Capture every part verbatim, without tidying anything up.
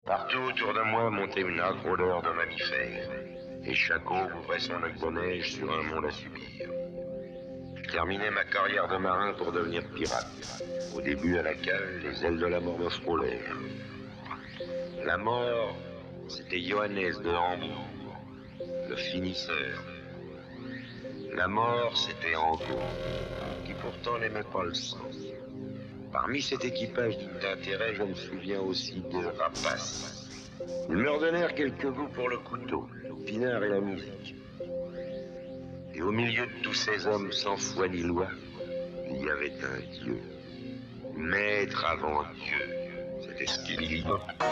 Partout autour de moi montait une âcre odeur de mammifères, et chaque eau ouvrait son lac de neige sur un monde à subir. Je terminais ma carrière de marin pour devenir pirate. Au début, à la cale, les ailes de la mort me frôlèrent. La mort, c'était Johannes de Hambourg, le finisseur. La mort, c'était Angot, qui pourtant n'aimait pas le sang. Parmi cet équipage digne d'intérêt, je me souviens aussi de Rapace. Ils me redonnèrent quelques goûts pour le couteau, le pinard et la musique. Et au milieu de tous ces hommes sans foi ni loi, il y avait un Dieu. Maître avant Dieu. C'était ce qu'il dit.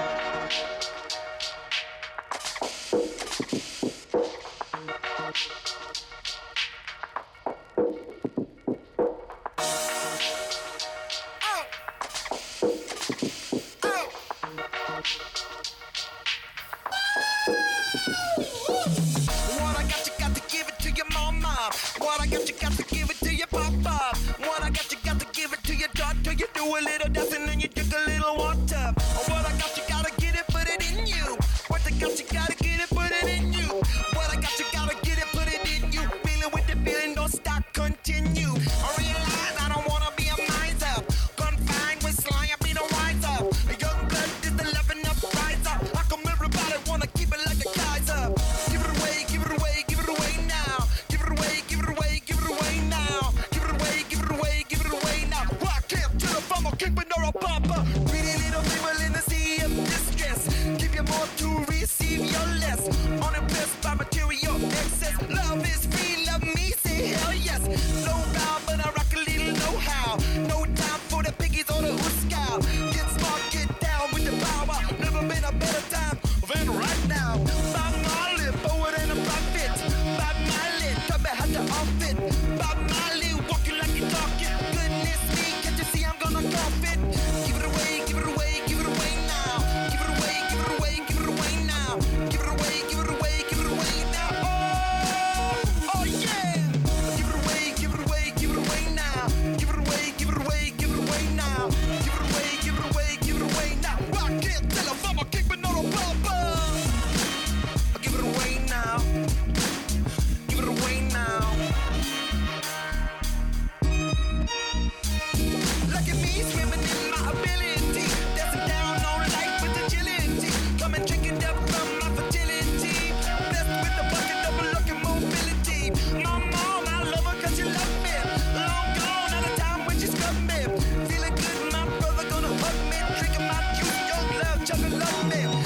A little dancing and you drink a little water. Oh, what I got, you gotta get it, put it in you. What I got, you gotta get it, put it in you. What I got, you gotta get it, put it in you. Feeling with the feeling, don't stop, continue. I realize I don't wanna be a miser. Confined with sly, I be the wiser. A young blood is the loving up riser. How come everybody wanna keep it like a Kaiser? Give it away, give it away, give it away now. Give it away, give it away, give it away now. Give it away, give it away, give it away now. Rock him to the farm, I'll keep it or a papa. Pretty little people in the sea of distress. Give you more to receive your less. Unimpressed by material excess. Love is free, love me, say hell yes. Low bow, but I rock a little know-how. No time for the piggies or the ooskow. Get smart, get down with the power. Never been a better time than right now. Bob Marley, forward and a profit. Bob Marley, tell me how to off it. Bob Marley, walking like you talking. Goodness me, can't you see I'm gonna cough it? Give it away, give it away, give it away now. Give it away, give it away, give it away now. Give it away, give it away, give it away now. Oh, oh yeah. Give it away, give it away, give it away now. Give it away, give it away, give it away now. Give it away, give it away, give it away now. Well, I can't tell if I'm a kick, but not a bumper. Give it away now. Give it away now. Look at me swimming in my ability. Dancing down on life with agility. Come and drink it up from my fertility. Blessed with the bucket of looking mobility. My mom, I love her cause she love me. Long gone out of time when she scrubbed me. Feeling good, my brother gonna hug me. Drinking my juice, young love, chocolate love me.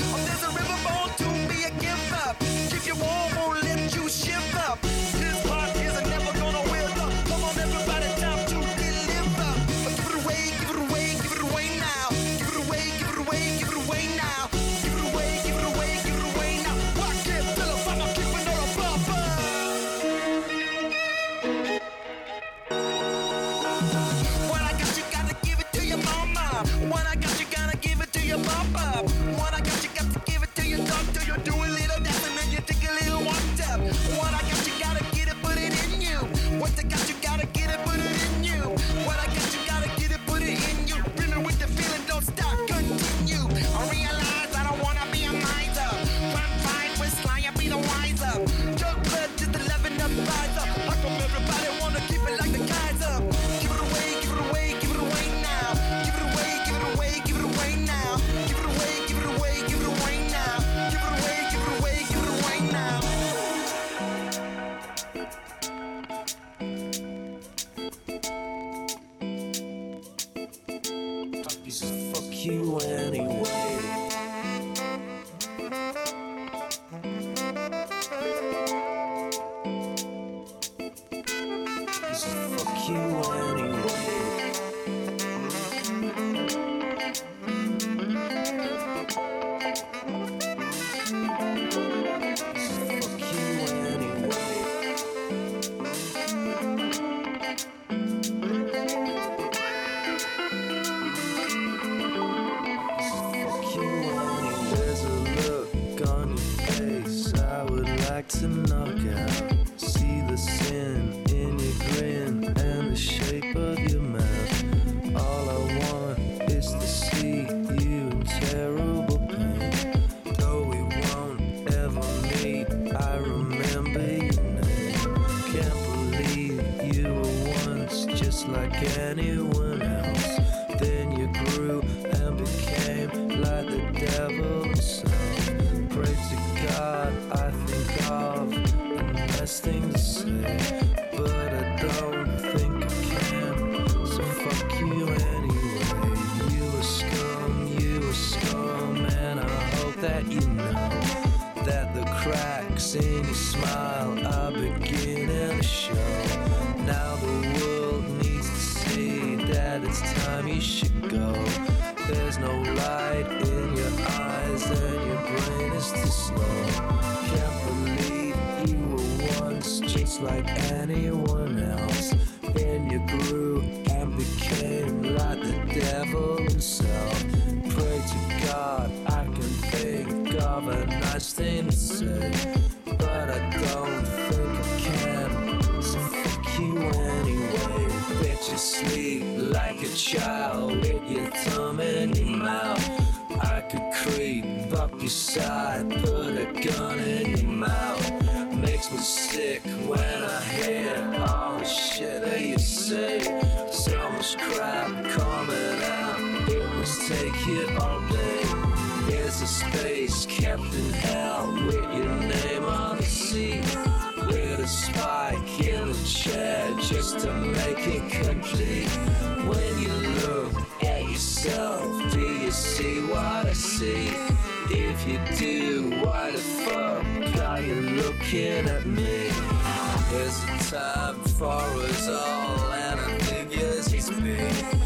anyone else. Then you grew and became like the devil himself. Pray to God, I think of a nice thing to say, but I don't think I can, so fuck you anyway. You a scum, you a scum, and I hope that you know that the cracks in your smile are beginning to show. Now the world needs to see that it's time you should go. There's no light in your eyes and your brain is too slow. Can't believe you were once just like anyone else. Then you grew and became like the devil himself. Pray to God, I can think of a nice thing to say, but I don't think I can, so fuck you anyway. Bet you sleep like a child with your thumb in your mouth. I could creep up your side, put a gun in your mouth. Makes me sick when I hear all the shit that you say. So much crap coming out, it must take you all day. There's a space kept in hell with your name on the seat, with a spike in the chair just to make it complete. When you look at yourself, do you see what I see? If you do, why the fuck are you looking at me? There's a time for us all, and I think yes, it's me.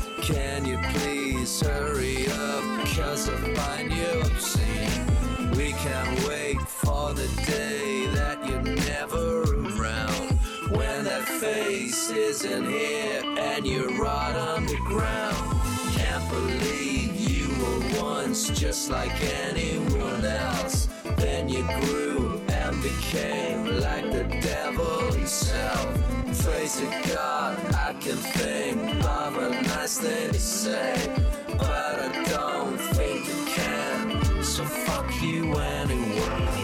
Can you please hurry up, cause I find you obscene. We can't wait for the day that you're never around, when that face isn't here and you're right on the ground. Can't believe you were once just like anyone else. Then you grew and became like the devil himself. Pray to God, I can think of a nice thing to say, but I don't think I can, so fuck you anyway.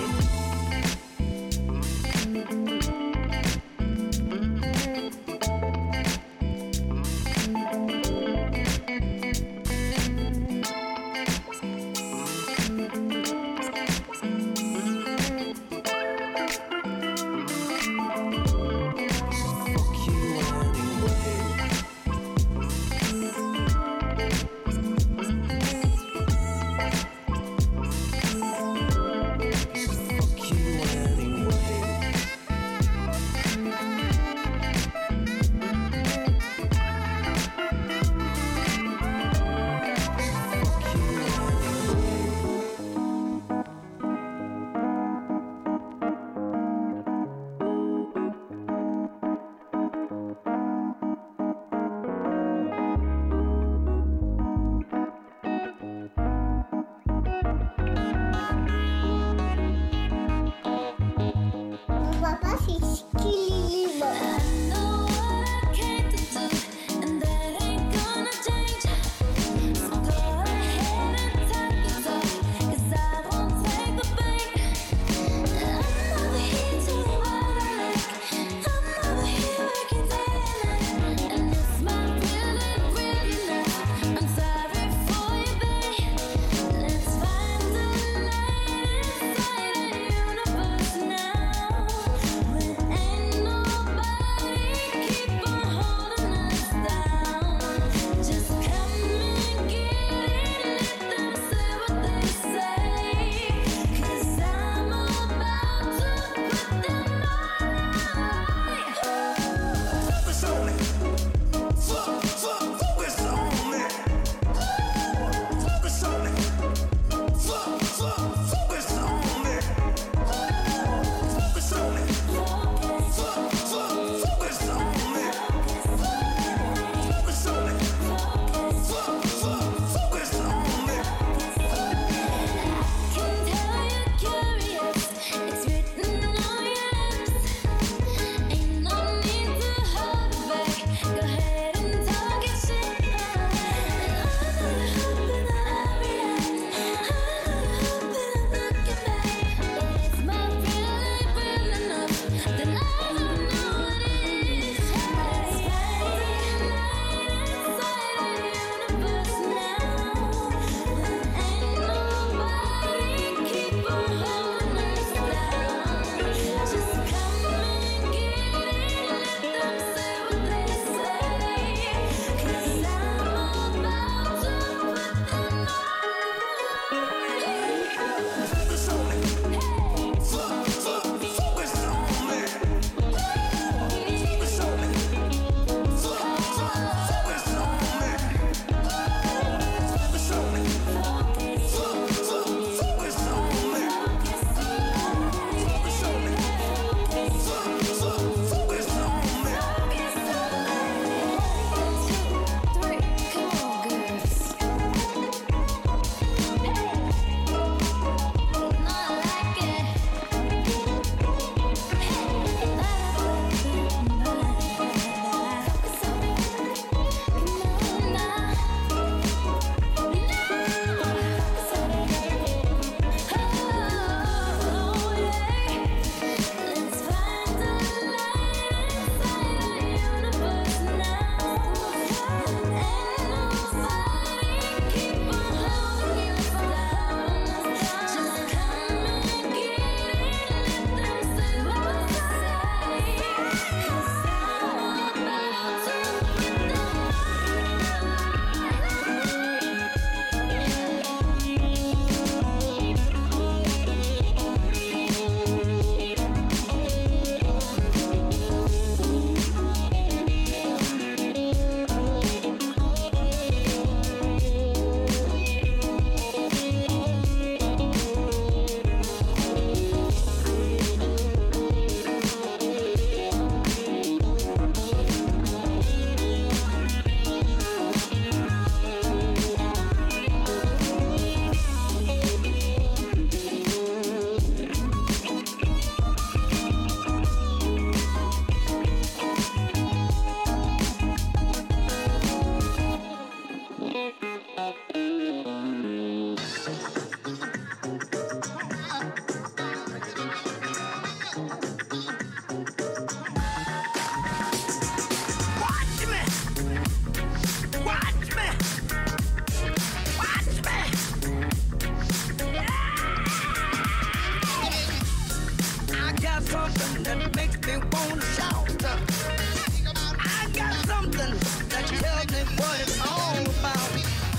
something that makes me wanna shout. I got something that tells me what it's all about.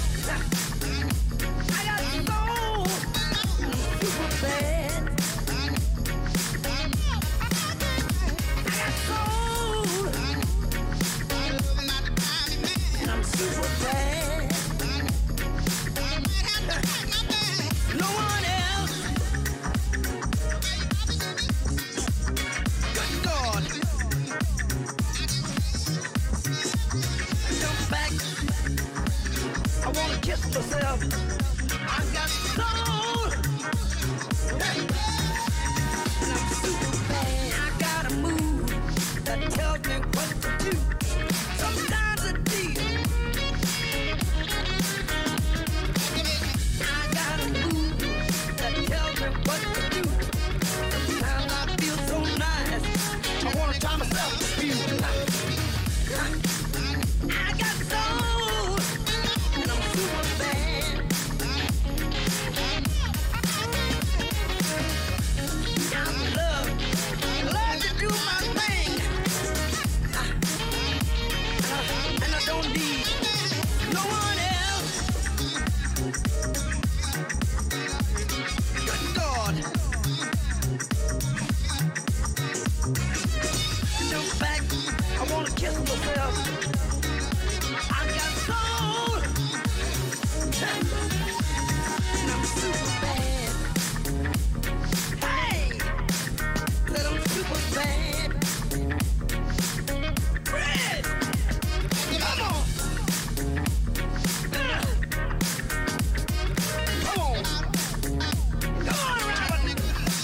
I got soul, super bad. I got soul, and I'm super bad. No one else. Good God. Jump back. I wanna kiss myself. I got soul. And I'm super bad. I got a move that tells me what to do. Sometimes a deal. I got a move that tells me what to do. Sometimes I feel so nice. I wanna try myself a few. I got soul, and I'm super bad. I love, love to do my thing. And I don't need no one else. Good God. Jump back. I wanna kiss myself. I got soul. And I'm super bad. Hey! Said I'm super bad. Fred! Come on! Uh. Come on! Come on, Robert!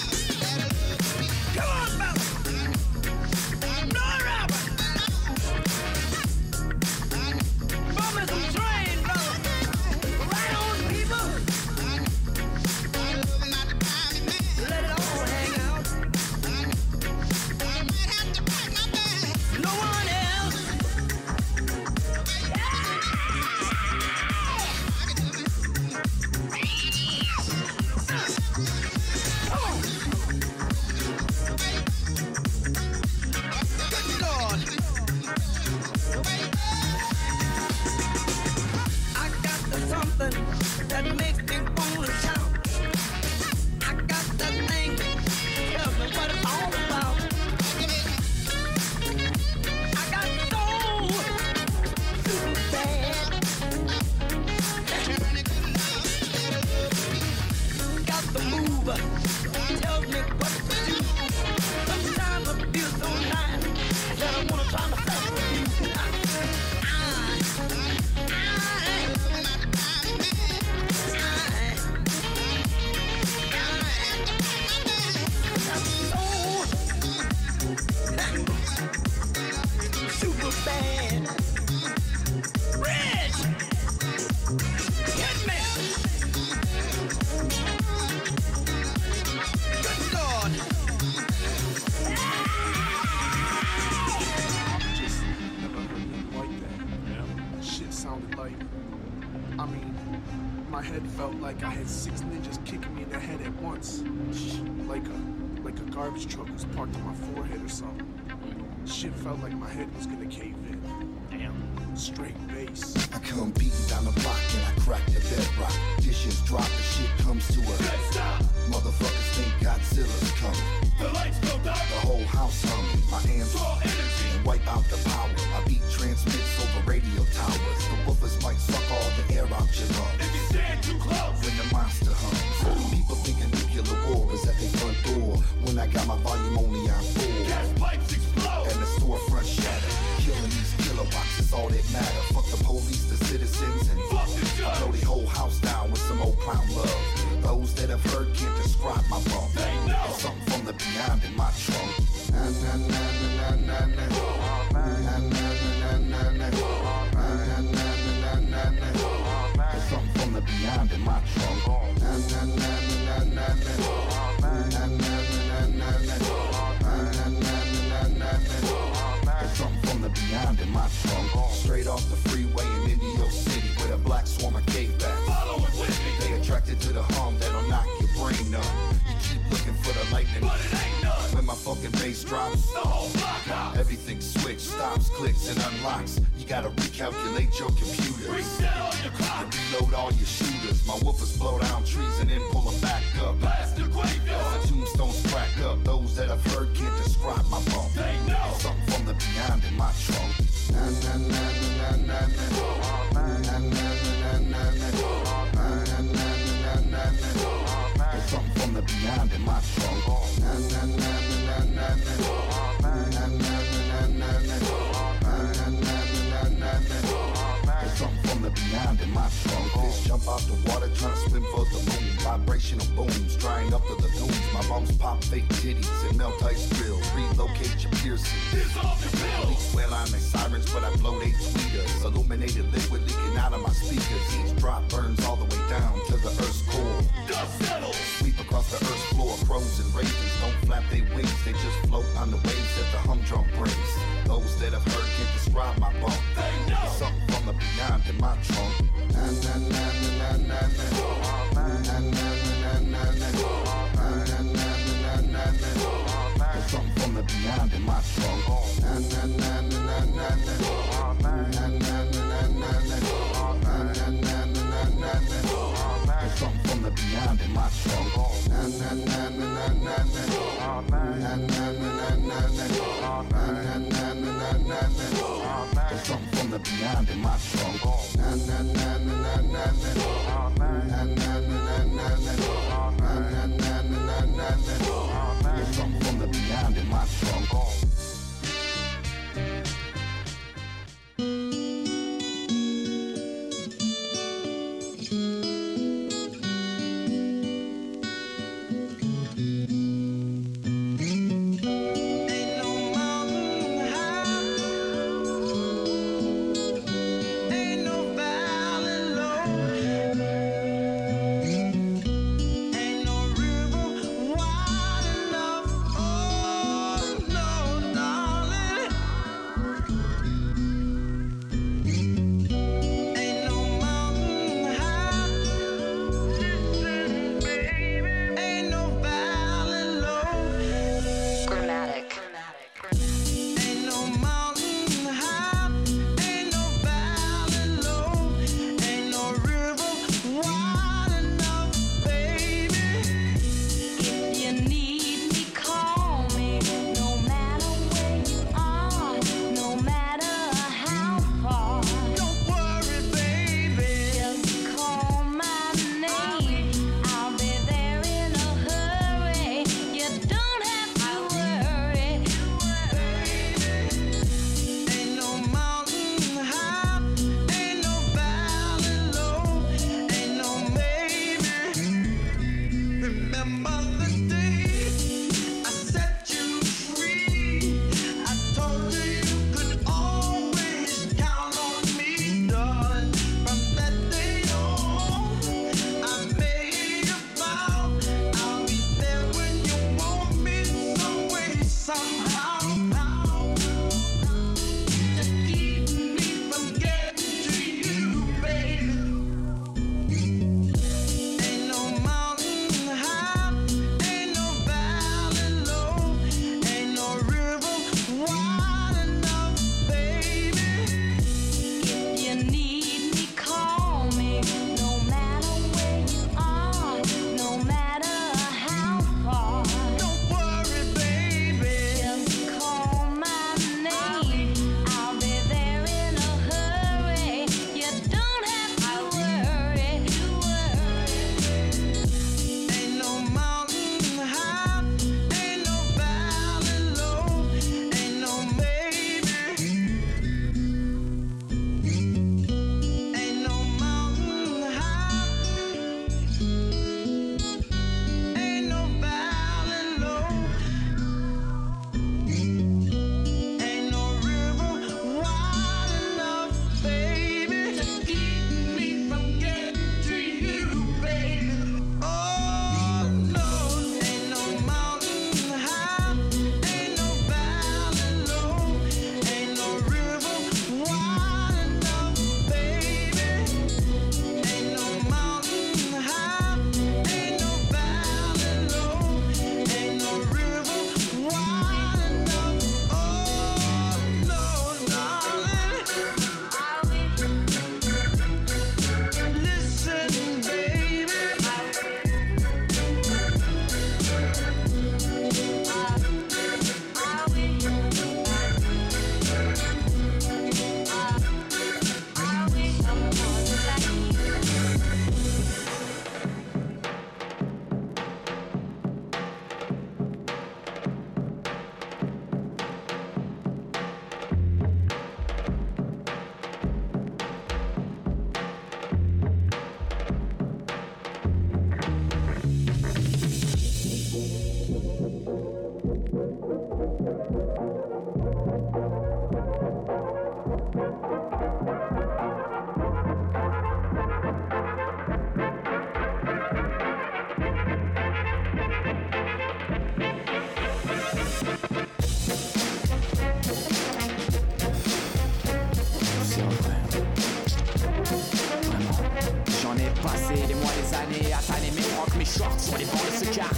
Come on, fella! No, Robert! Bump me some train, brother! Right on, people! Let it all hang out. No one else. Come on. Good God. I got the something that makes me wanna shout. I got that thing that tells me what it's all about. I got soul, super bad. Got the move, tells me what to do. Sometimes I feel so nice that I wanna try myself with you. I, I, I, super bad. Rich! Hit me! Good God! Just never heard nothing like that. Shit sounded like, I mean, my head felt like I had six ninjas kicking me in the head at once. Like a, like a garbage truck was parked on my forehead or something. Shit felt like my head was gonna cave in. Damn. Straight bass. I come beating down the block and I crack the bedrock. Dishes drop, the shit comes to a dead stop. Motherfuckers think Godzilla's coming. The lights go dark, the whole house humming. My hands draw energy and wipe out the power. My beat transmits over radio towers. The woofers might suck all the air out your lungs. If you stand too close, when the monster hums. People thinking nuclear war is at their front door. When I got my volume only on full. Gas pipes explode and the storefront shatter. Killing these kilowatts is all that matter. Fuck the police, the citizens, and fuck the judge. I blow the whole house down with some old clown love. Those that have heard can't describe my bump. There's something from the beyond in my trunk. Na na na na na na na. Na na na na na na. Na na na na na na. There's something from the beyond in my trunk. Na na na na na na. Na na na na na na. Na na na na na na. There's something from the beyond in my trunk. Straight off the freeway in Indio City with a black swarm of K-Bats. Follow it with me. They attracted to the hum that'll knock your brain numb. You keep looking for the lightning, but it ain't none. When my fucking bass drops, the whole block out. Everything switch, stops, clicks, and unlocks. You gotta recalculate your computers. Reset all your clock. And reload all your shooters. My woofers blow down trees and then pull them back up. Blast the graveyard. As the tombstones crack up, those that have heard can't describe my bump. They know. There's something from the beyond in my trunk. Na na na na na na na na na na na na na. There's something from the beyond in my trunk. Na na na na na na na na na na na. There's something from the beyond in my trunk. Fish jump out the water, trying to swim for the moon. Vibrational booms, drying up to the dunes. My lungs pop fake titties and melt ice grills. Relocate your piercings. Police wail on their sirens, but I blow they tweeters. Illuminated liquid leaking out of my speakers. Each drop burns all the way down to the earth's core. Dust settles. Sweep across the earth's floor. Crows and ravens don't flap their wings. They just float on the waves that the humdrum brings. Those that have heard can't describe my bump. There's something from the beyond in my trunk. Na na na na na na na. Na na na na na na. There's something from the beyond in my trunk. Na na na na na na na. Na na na na na na. Na na na na na. There's something from the beyond in my trunk. Na na na na na na. Na na na na na na. Na na na na na. There's something from the beyond in my trunk. Na na na na na na. Na na na na na na. Na na na na na. There's something from the beyond in my trunk.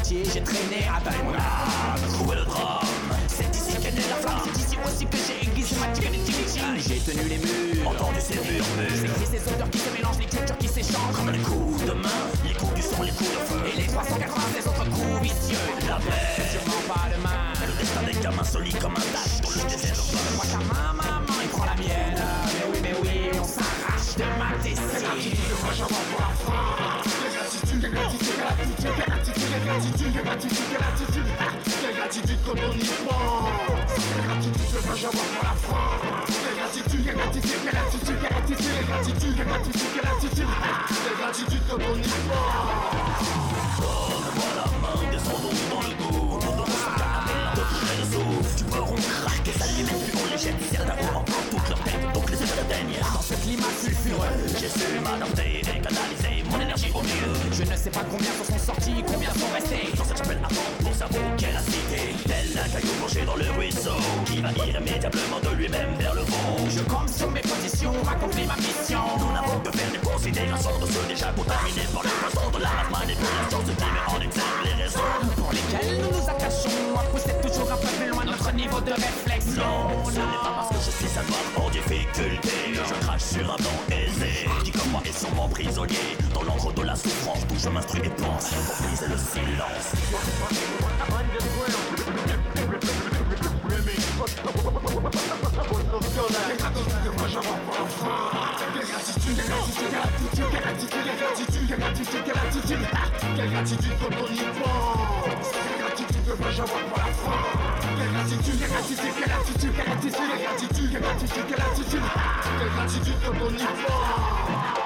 quartier, j'ai traîné à taille mon âme. Trouver le drame, c'est ici qu'est née la flamme. C'est ici aussi que j'ai aiguisé ma tigre. J'ai tenu les murs, entendu ces murmures. C'est écrit ces odeurs qui se mélangent, les cultures qui s'échangent. Comme les coups de main, les coups du sang, les coups de feu. Et les trois cent quatre-vingts autres coups vicieux. La paix, c'est sûrement pas demain. Le destin des gamins solide comme un tache dans le désert. Moi ta main, maman, il prend la mienne. Mais oui, mais oui, on s'arrache de ma tessie. Moi j'en vois pour la fin. Gratitude, gratitude, gratitude, gratitude, gratitude, gratitude, gratitude, gratitude comme on y pense. Gratitude, je veux j'en vois pour la fin. Gratitude, gratitude, gratitude, gratitude, gratitude, gratitude, gratitude, gratitude comme on y pense. Donne-moi la main, descendons dans le goût. Pour donner sa caramel, de toucher le souffle. Tu peux on craque et ça limite, puis on les jette. Certains ont encore toute leur tête, donc les états atteignent. Dans ce climat sulfureux, j'ai su m'adapter et canaliser mon énergie au mieux. Je ne sais pas combien sont sortis, combien sont restés. Dans cette chapelle avant, pour savoir quelle a cité. Tel un caillou penché dans le ruisseau, qui va irrémédiablement de lui-même vers le fond. Je compte sur mes positions, accomplis ma mission. Nous n'avons que faire des considérations de ceux déjà contaminés par les poissons de la manipulation. Ce qui met en exergue les raisons pour lesquelles nous nous attachons à pousser toujours un peu plus loin notre niveau de réflexion. Non, ce n'est pas parce que je suis un noir en difficulté que je crache sur un blanc aisé, qui comme moi est sûrement prisonnier dans l'encre de la souffrance, d'où je m'instruis et pense pour briser le silence. Gratitude, gratitude, gratitude, gratitude, gratitude, gratitude, gratitude, gratitude comme on y pense. Gratitude que moi j'envoie pour la fin. Gratitude, gratitude, gratitude, gratitude, gratitude, gratitude, gratitude, gratitude comme on y pense.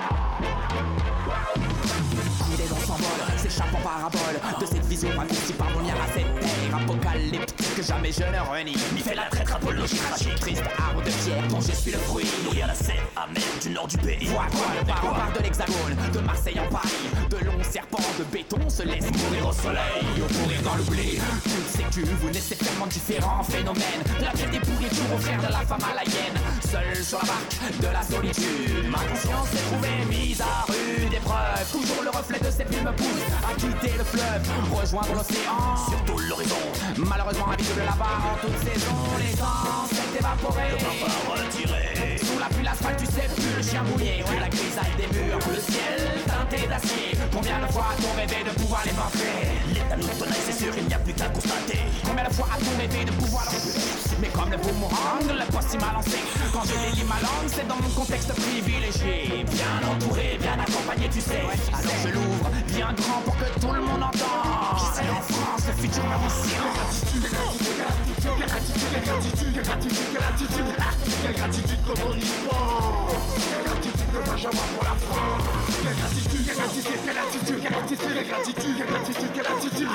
Des dents s'envolent, s'échappent en parabole de cette vision raccourcie par mon lien à cette terre apocalyptique que jamais je ne renie. M'y fait la traître apologie tragique, triste arbre de pierre dont je suis le fruit. Nourri à la serre amère du nord du pays. Vois quoi, le bar, on part de l'hexagone, de Marseille en Paris. De longs serpents de béton se laissent mourir au soleil ou pourrir dans l'oubli. Toutes ces cuves vous naissez tellement différents phénomènes. De la pierre des pourritures au frère de la femme à la hyène. Seul sur la barque de la solitude, ma conscience s'est trouvée mise à rude épreuve. Toujours le reflet de ses plumes me pousse à quitter le fleuve, rejoindre l'océan, surtout l'horizon. Malheureusement invisible là-bas en toute saison, les ans s'est évaporé. Le parfum retiré. Sous la pluie l'asphalte tu sais plus le chien mouillé. Ouais, la grisaille des murs, le ciel teinté d'acier. Combien de fois a-t-on rêvé de pouvoir les parfait? L'état nous tenaille, c'est sûr, il n'y a plus qu'à constater. Combien de fois a-t-on rêvé de pouvoir l'enfuir? Mais comme le boomerang, le poste il m'a lancé. Quand je délie ma langue, c'est dans mon contexte privilégié. Bien entouré, bien accompagné, tu sais. Alors je l'ouvre bien grand pour que tout le monde entende. C'est en France, le futur m'ancien. Gratitude, gratitude, gratitude, gratitude, gratitude, gratitude, gratitude, gratitude comme on y pense. Gratitude que moi j'envoie pour la France. Gratitude, gratitude, gratitude, gratitude, gratitude, gratitude, gratitude.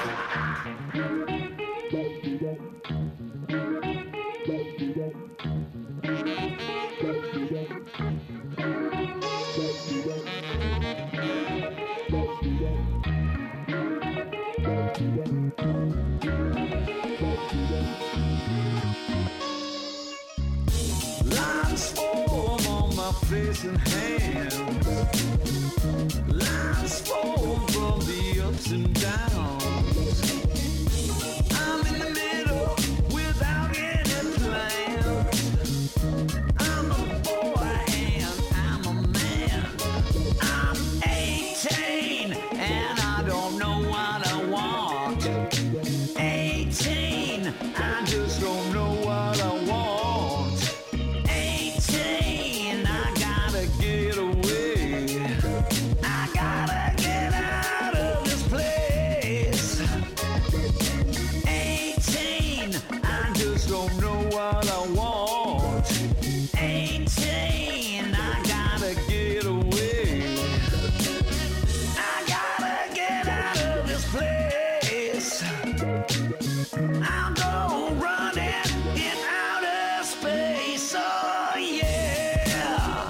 Lines form on my face and hands. Lines form from the ups and downs. I'm in the middle without any plans. I'm a boy and I'm a man. I'm eighteen and I don't know what I want. eighteen, I just don't know what I want. eighteen, I gotta get away. I gotta get out of this place. eighteen, I just don't know what I want. eighteen, I gotta get away. I gotta get out of this place. I'll go running in outer space, oh yeah.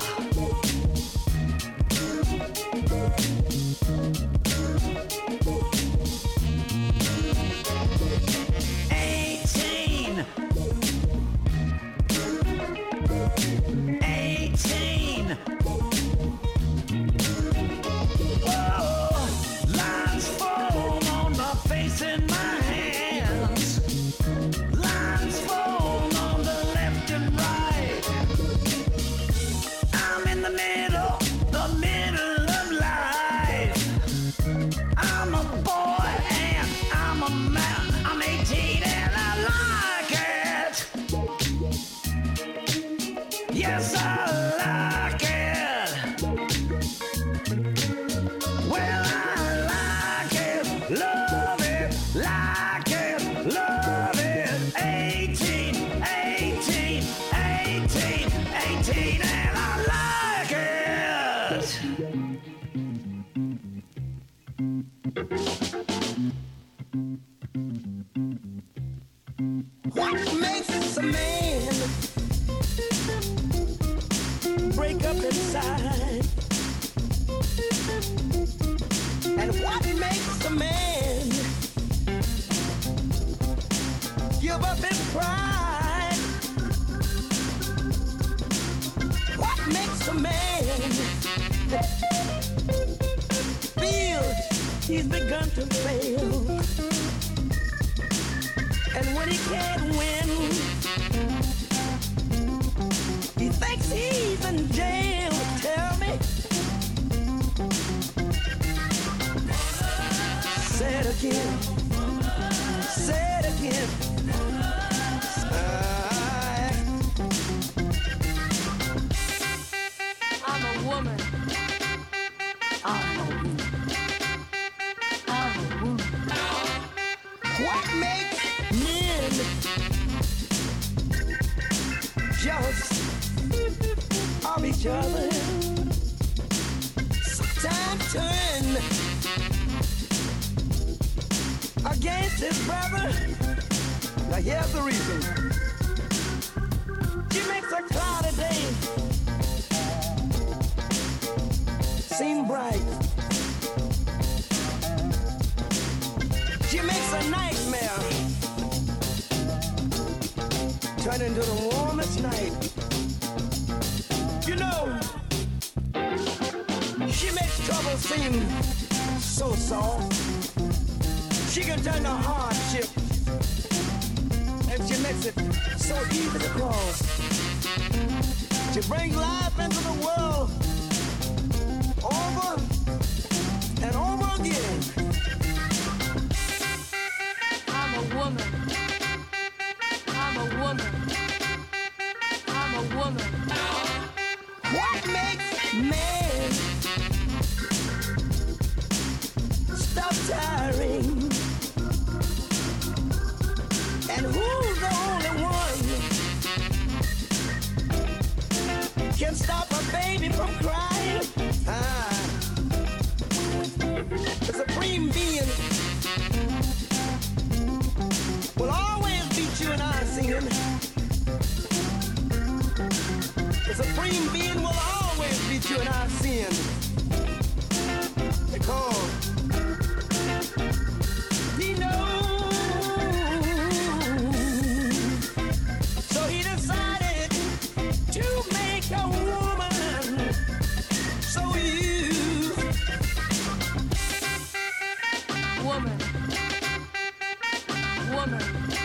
Eighteen, eighteen. Whoa, lines form on love it, like it, love it. Eighteen, eighteen, eighteen, eighteen, and I like it. What makes a man break up inside? And what makes a man give up his pride? What makes a man feel he's begun to fail? And when he can't win, he thinks he's in jail. Tell me. Say it again. Say it again. Uh, I'm a woman. I'm a woman. I'm a woman. what makes men jealous of each other? Sometimes turn against his brother. Now here's the reason. She makes a cloudy day seem bright. She makes a nightmare turn into the warmest night. You know, she makes trouble seem so soft. She can turn to hardship, and she makes it so easy to cross. She brings life into the world over and over again. I'm a woman. I'm a woman. I'm a woman. What makes man stop tiring? And who's the only one can stop a baby from crying? Ah, the supreme being will always beat you in our sin. The supreme being will always beat you in our sin. Because he knows. So he decided to make a woman. So you, Woman. Woman.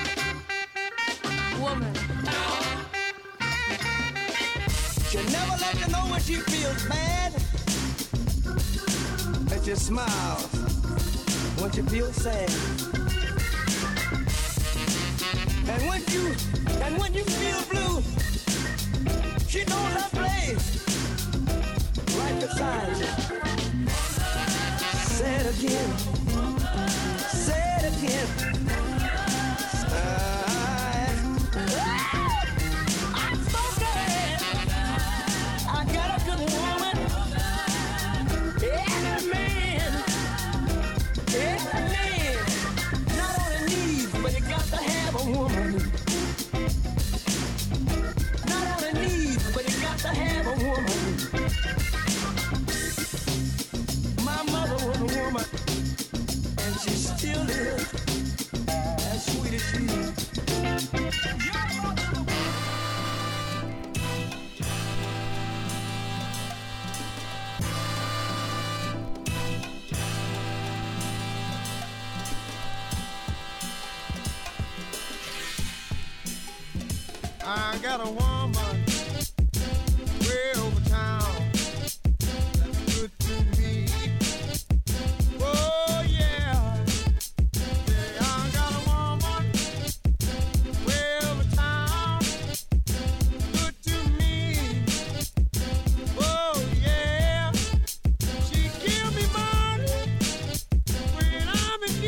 Woman. you never let you know when she feels bad. And you smile when you feel sad. And when you, and when you feel blue, she knows that place right beside you. Say it again. Say it again. Uh, I'm so glad I got a good woman. Every man, every man, not only needs, but he got to have a woman. Not only needs, but he got to have a woman. My mother was a woman, and she still is as sweet as she is. I got a woman way over town that's good to me. Oh yeah, yeah. I got a woman way over town, good to me. Oh yeah, she give me money when I'm in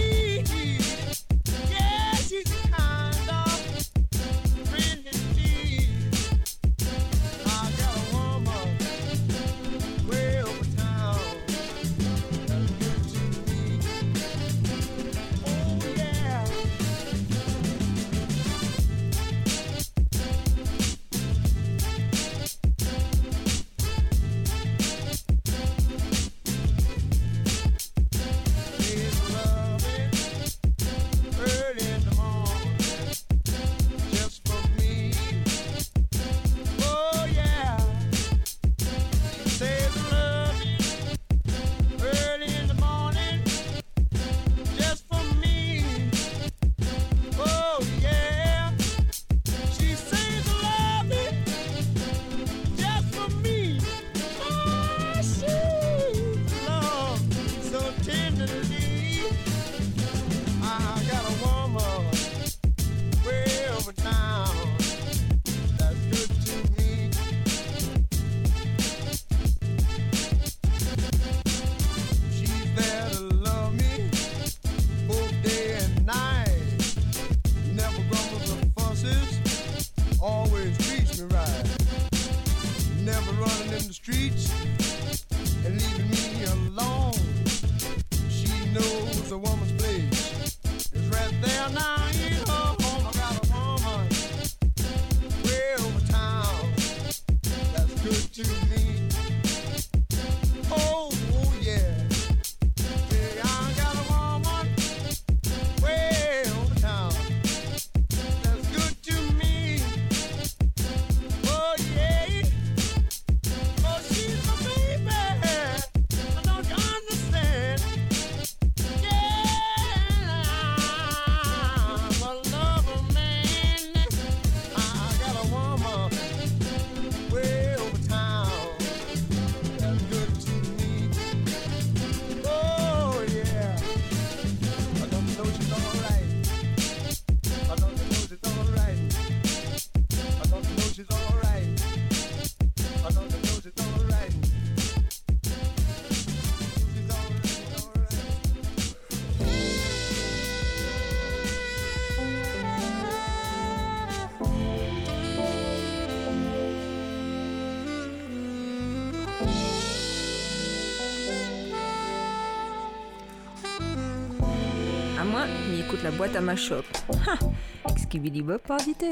moi, mais écoute la boîte à mash-up. Ha! Skibidi Bob pas invité.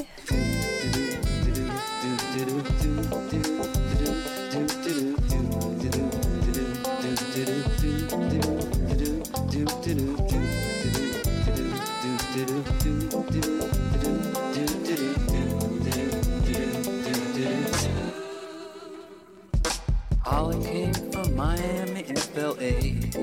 Holly came from Miami, F L A.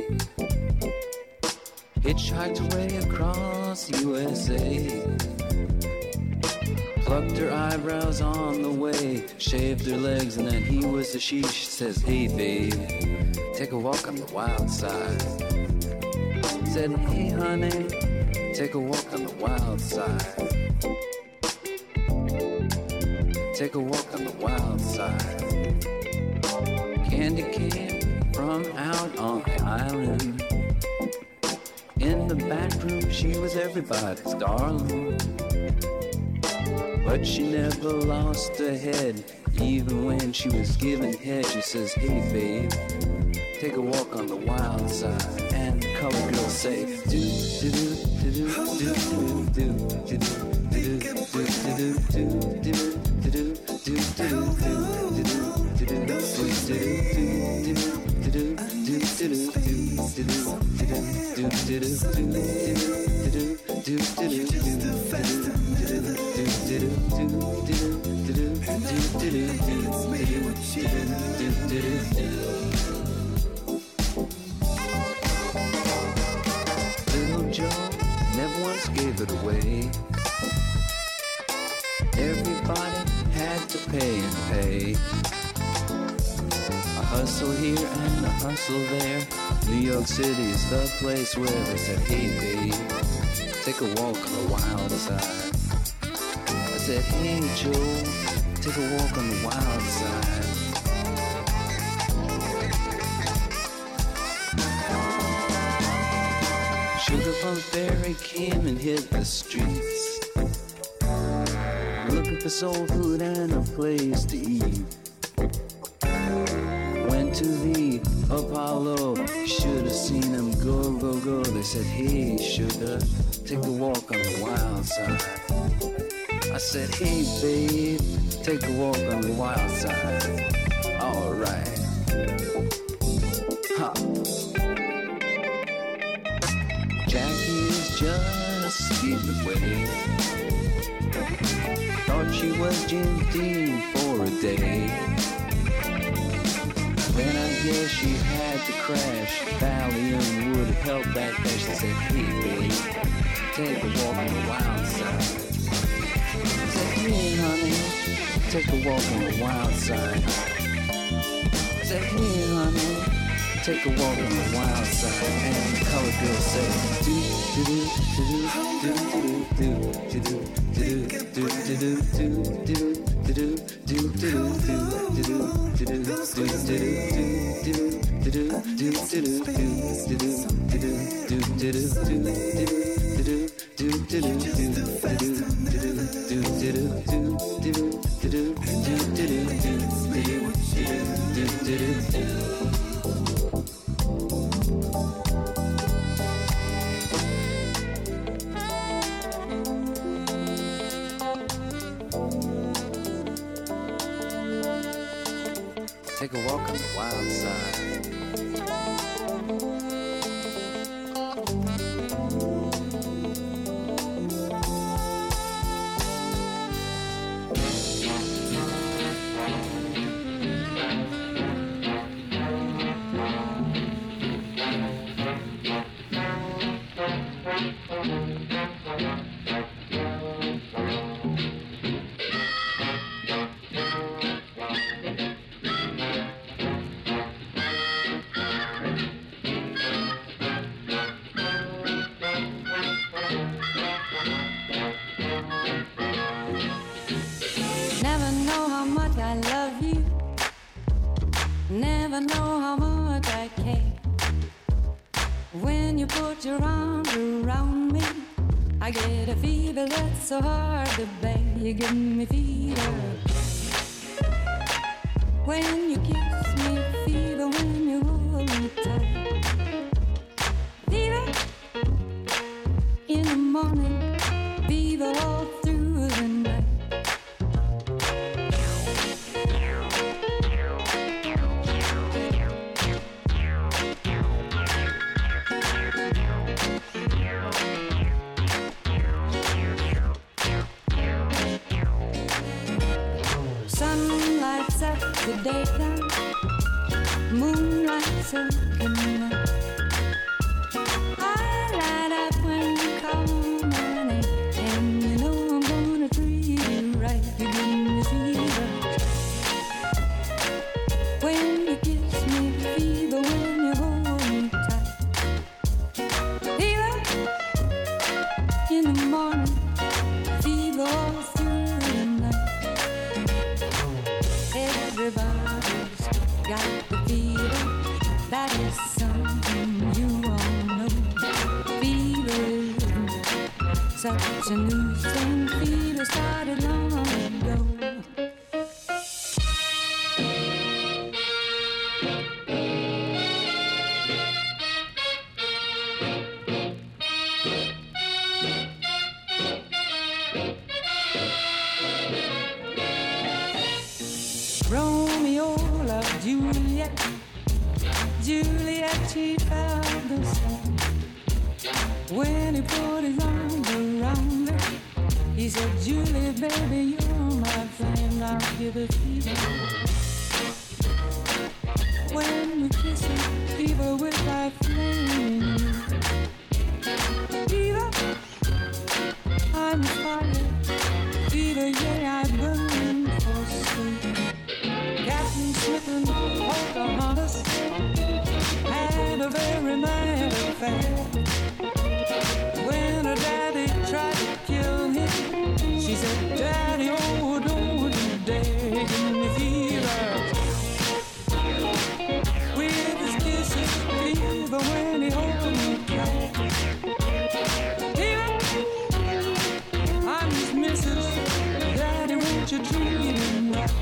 Hitchhiked her way across U S A. Plucked her eyebrows on the way, shaved her legs, and then he was a she. She says, hey babe, take a walk on the wild side. Said, hey honey, take a walk on the wild side. Take a walk on the wild side. Candy came from out on the island. In the back room, she was everybody's darling. But she never lost her head. Even when she was giving head, she says, hey babe, take a walk on the wild side. And the color girls say, do do do do do do do do do do Little Joe never once gave it away. Everybody had to pay and pay. A hustle here and a hustle there. New York City is the place where they said, hey babe, take a walk on the wild side. I said, hey Joe, take a walk on the wild side. Sugar Plum Fairy came and hit the streets, looking for soul food and a place to eat. Went to the Apollo, should have seen him go, go, go. They said, hey sugar, take a walk on the wild side. I said, hey babe, take a walk on the wild side. Alright. Ha. Jackie is just speeding away. Thought she was Jim Dean for a day. Then I guess she had to crash. Valium would have helped that crash. They said, hey babe, take a walk on the wild side. I said, hey honey, take a walk on the wild side. I said, hey honey, take a walk on the wild side. And the color girl said, do do do do do do do do do do do do do do do Take a walk on the wild side. Never know how much I love you. Never know how much I care. When you put your arms around me, I get a fever that's so hard to bear. You give me fever when you kiss me, fever when you hold me tight. Fever morning, fever all through the night. Sun lights up the daytime, moon lights up the night. I light up when you call my name, and you know I'm gonna treat you right. You give me fever when you kiss me, fever when you hold me tight. Fever in the morning, fever all through the night. Everybody's got the fever, that is something you all know. Fever isn't such a new thing, fever started long ago. Romeo loved Juliet, Juliet, she felt the same. When he put his arms around her, he said, Julie, baby, you're my flame, I'll give it fever. When we kiss it, fever with like flame. Fever, I'm fire, fever, yeah, I burn for sweet. Captain Smith and Pocahontas had a very nice affair. When her daddy tried to kill him, she said, Daddy, oh, don't you dare give me fever. With his kisses, fever when he holds me tight. Fever, I'm his missus, Daddy, won't you treat him right?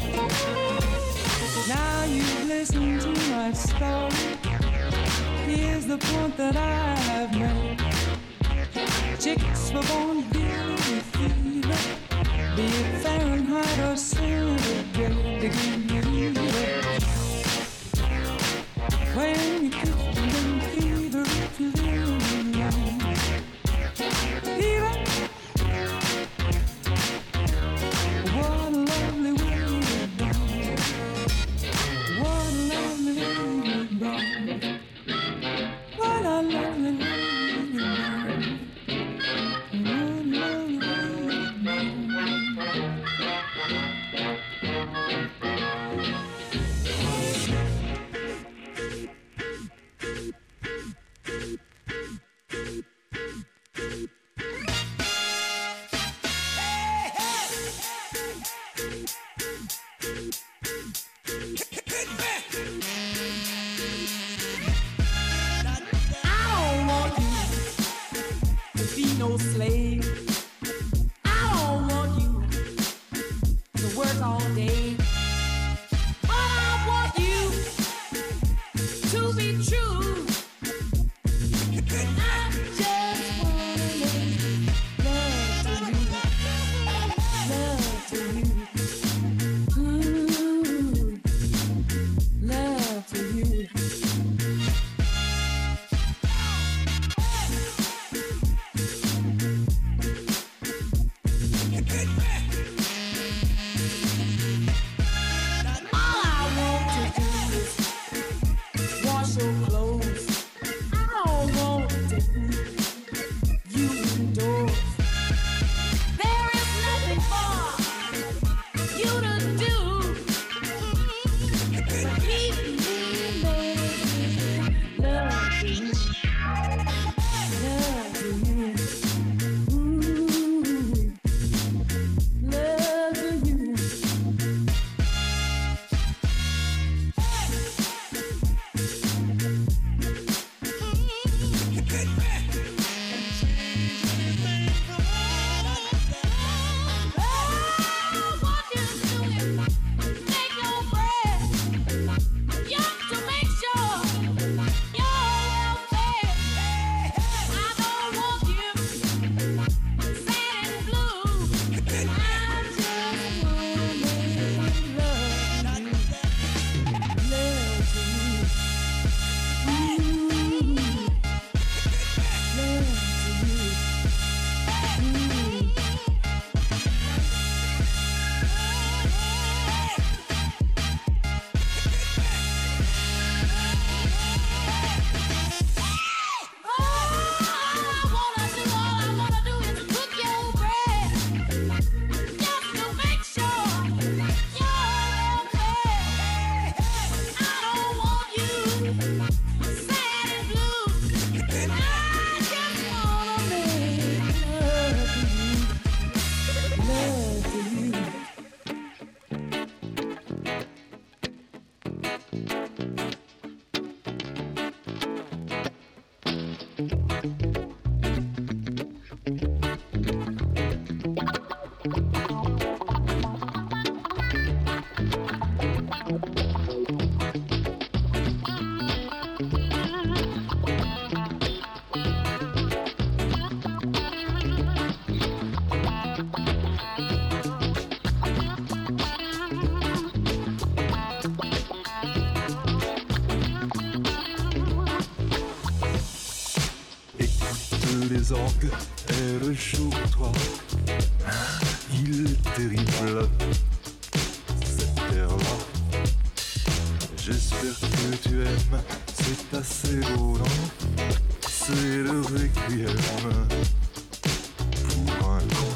Now you've listened to my story. Here's the point that I have made. Chicks were born dealing with fever, be it Fahrenheit or centigrade, they give you fever. When you kiss them, fever if you live alone. Fever, what a lovely way to go. What a lovely way to go. What a lovely way to go. No slave. I don't want you to work all day, but I want you to be true. I just wanna make love to you, love to you, ooh, love to you. Les orgues et le jour pour toi. Il est terrible cette terre-là. J'espère que tu aimes, c'est assez beau, non? C'est le requiem pour un con.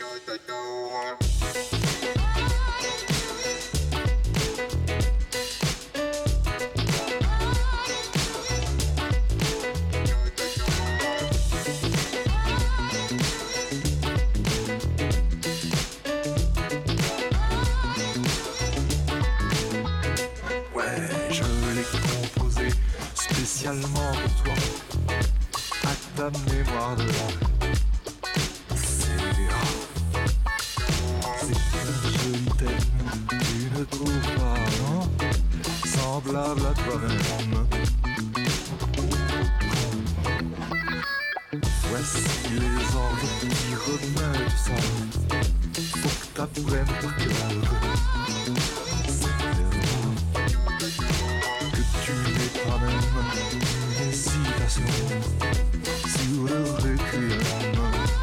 Spécialement pour toi, à ta mémoire de c'est rare. C'est un joli thème, tu ne trouves pas, non? Semblable à toi-même. Voici les ordres qui remettent tout ça. Faut que t'apprennes par cœur. Pas même une hésitation sur le requiem.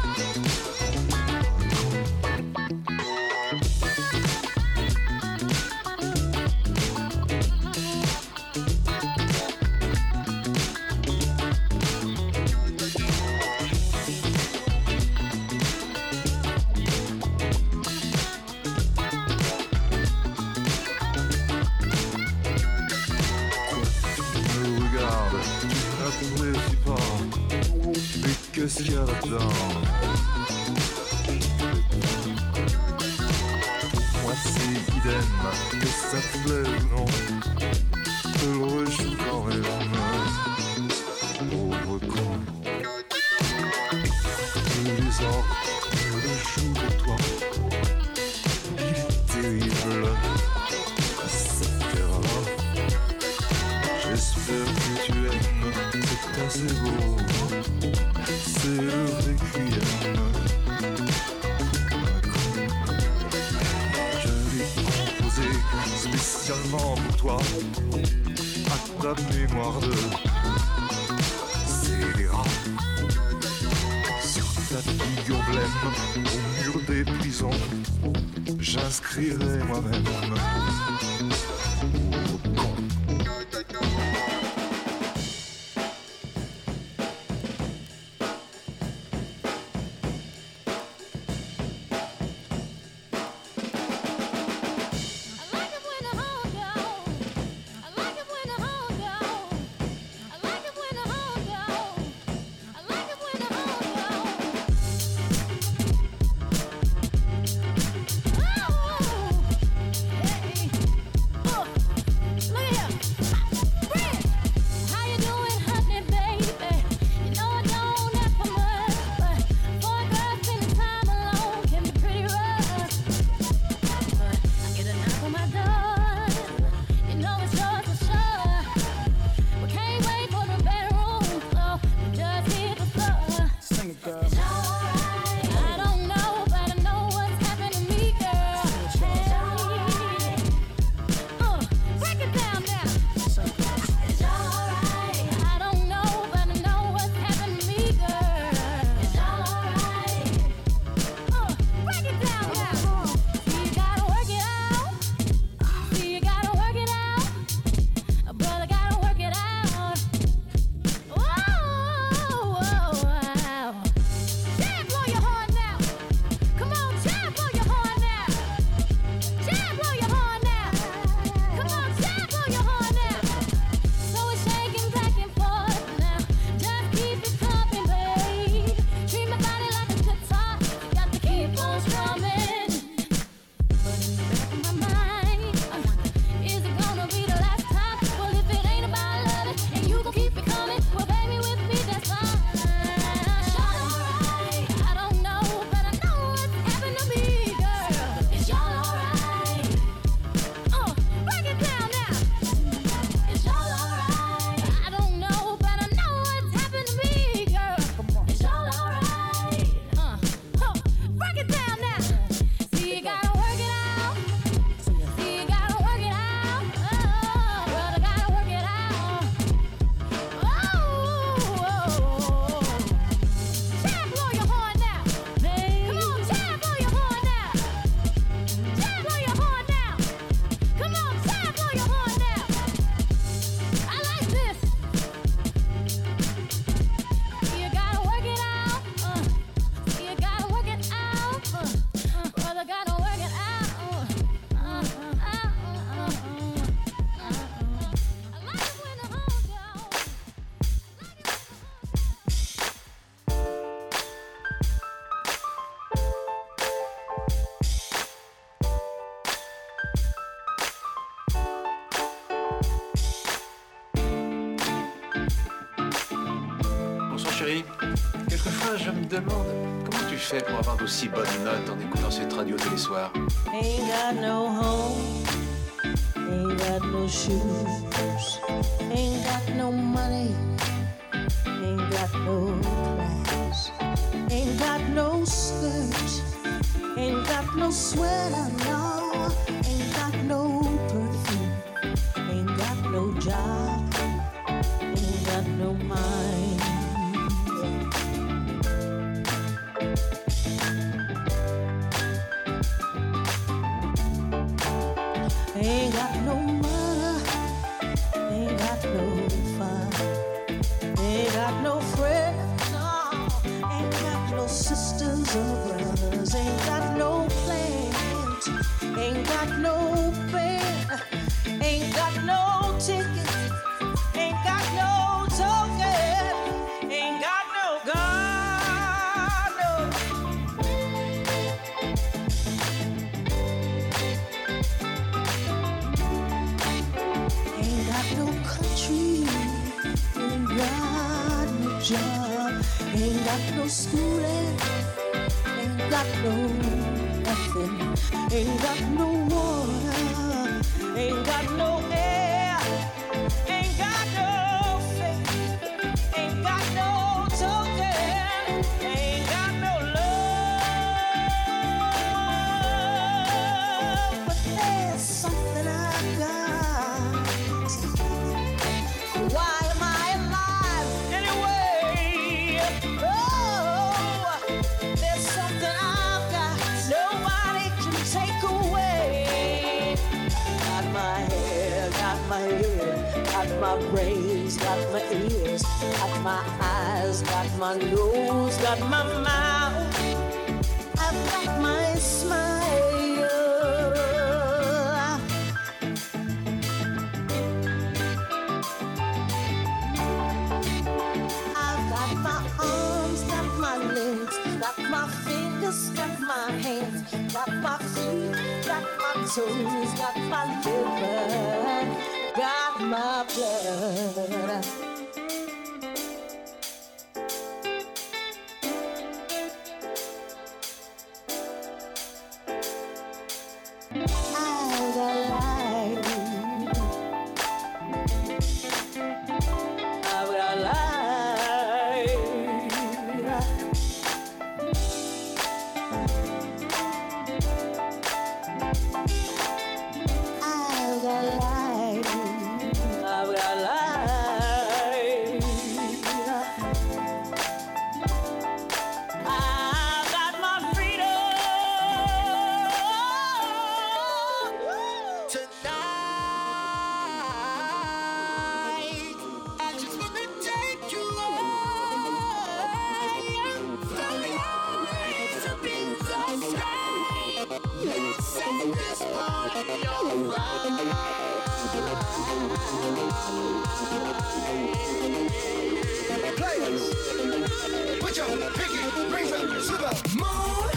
Qu'est-ce qu'il y a là-dedans? Moi c'est idem, que ça te plaît ou non, je le rejoue quand même. Pauvre con, les ordres me le jouent pour toi. Il est terrible cette terre-là. J'espère que tu aimes, c'est assez beau. C'est le requiem. Je l'ai composé spécialement pour toi, à ta mémoire de scélérat. Sur ta figure blême, au mur des prisons, j'inscrirai moi-même. Oh! chérie, quelquefois je me demande comment tu fais pour avoir d'aussi bonnes notes en écoutant cette radio tous les soirs. Ain't got no home, ain't got no shoes, ain't got no money, ain't got no clothes, ain't got no skirt, ain't got no sweater, no, ain't got no perfume, ain't got no job, ain't got no mind. Ain't got no money, ain't got no fun, ain't got no friends, no, ain't got no sisters or brothers, ain't got no plans, ain't got no bed, ain't got no ticket, ain't got no token, ain't got no God, no. Ain't got no country, ain't got no job, ain't got no schooling, ain't got no nothing, ain't got no water, ain't got no air, ain't got no faith, ain't got no token, ain't got no love, but there's something I got. Why am I alive anyway? Oh, there's something I've got nobody can take away. Got my hair, got my hair, got my brains, got my ears, got my eyes, got my nose, got my mouth. I've got my smile. I've got my arms, got my legs, got my fingers, got my hands, got my feet, got my toes, got my liver, got my blood. I've got light. I've got light. I've got light. I've got light. I've got my freedom. Players, put your pinky rings up to the moon.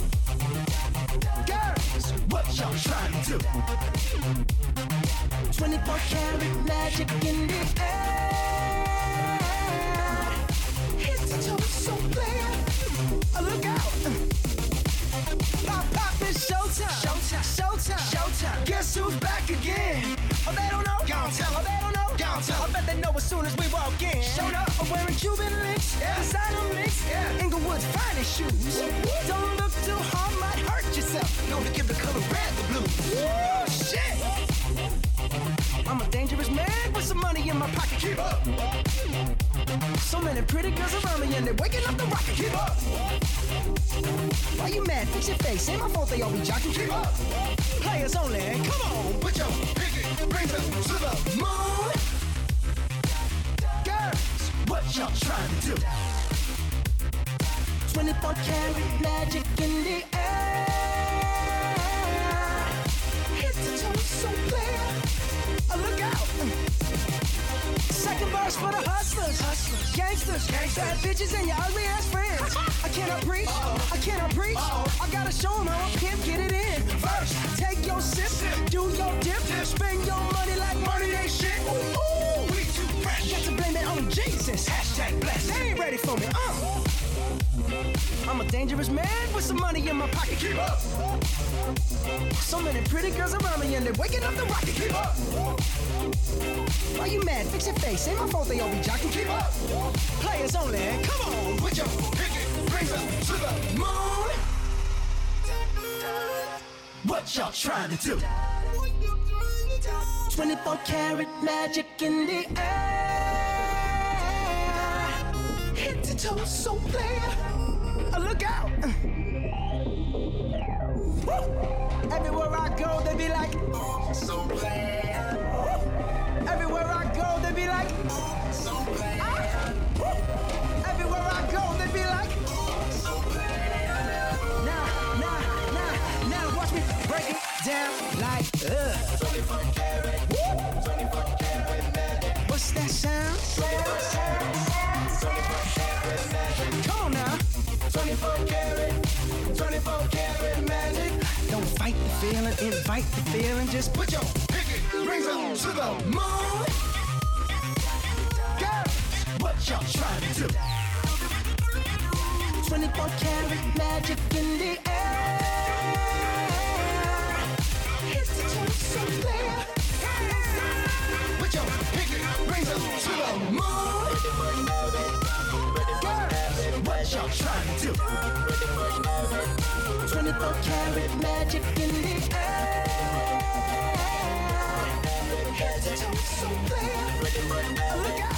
Girls, what y'all trying to do? twenty-four karat magic in the air. Hit the toe so clear. Oh, look out. Pop, pop, it's showtime. Showtime, showtime, showtime. Guess who's back again? Oh, they don't know. Gone tell 'em. Oh, they don't know. Gone tell 'em. I bet they know as soon as we walk in. Showed up. I'm wearing Cuban links. Yeah. Designer mix. Yeah. Inglewood's finest shoes. Don't look too hard, might hurt yourself. Know to give the color red the blue. Oh, shit. I'm a dangerous man with some money in my pocket. Keep up. So many pretty girls around me and they're waking up the rocket. Keep up. Why you mad? Fix your face. Ain't my fault they all be jocking. Keep up. Players only. Come on. Put your pinky rings up to the moon. Girls, what y'all trying to do? twenty-four karat magic in the air. Hit the toe so clear. Oh, look out. Second verse for the hustlers, hustlers, gangsters, gangsters, bad bitches and your ugly ass friends. I cannot preach, I cannot preach. I gotta show 'em how I can get it in. First, take your sip, do your dip, spend your money like money ain't shit. Ooh, ooh, we too fresh. Got to blame it on Jesus. Hashtag blessed. They ain't ready for me. Uh. I'm a dangerous man with some money in my pocket. Keep up. So many pretty girls around me and they're waking up the rocket. Keep up. Why you mad? Fix your face. Ain't my fault they all be jocking. Keep up. Players only. Come on, put your pinky rings up to the moon. What y'all trying to do? twenty-four karat magic in the air. Hit the toe, so player. Uh, look out. Woo. Everywhere I go, they be like, so player. Everywhere I go, they be like, so player. Ah. Everywhere I go, they be like, so player. Now, now, now, now watch me break it down like, ugh. twenty-four karat, twenty-four karat magic. What's that sound? twenty-four karat magic. Come on now. twenty-four karat, twenty-four karat magic. Don't fight the feeling, invite the feeling. Just put your pinky rings up to the moon. Girls, what y'all trying to do? twenty-four karat magic in the air. Hit the toe, so clear. Put your pinky rings up to the moon. Girls, what y'all trying to do? twenty-four karat magic in the air. Head to toe, so clear. Look out.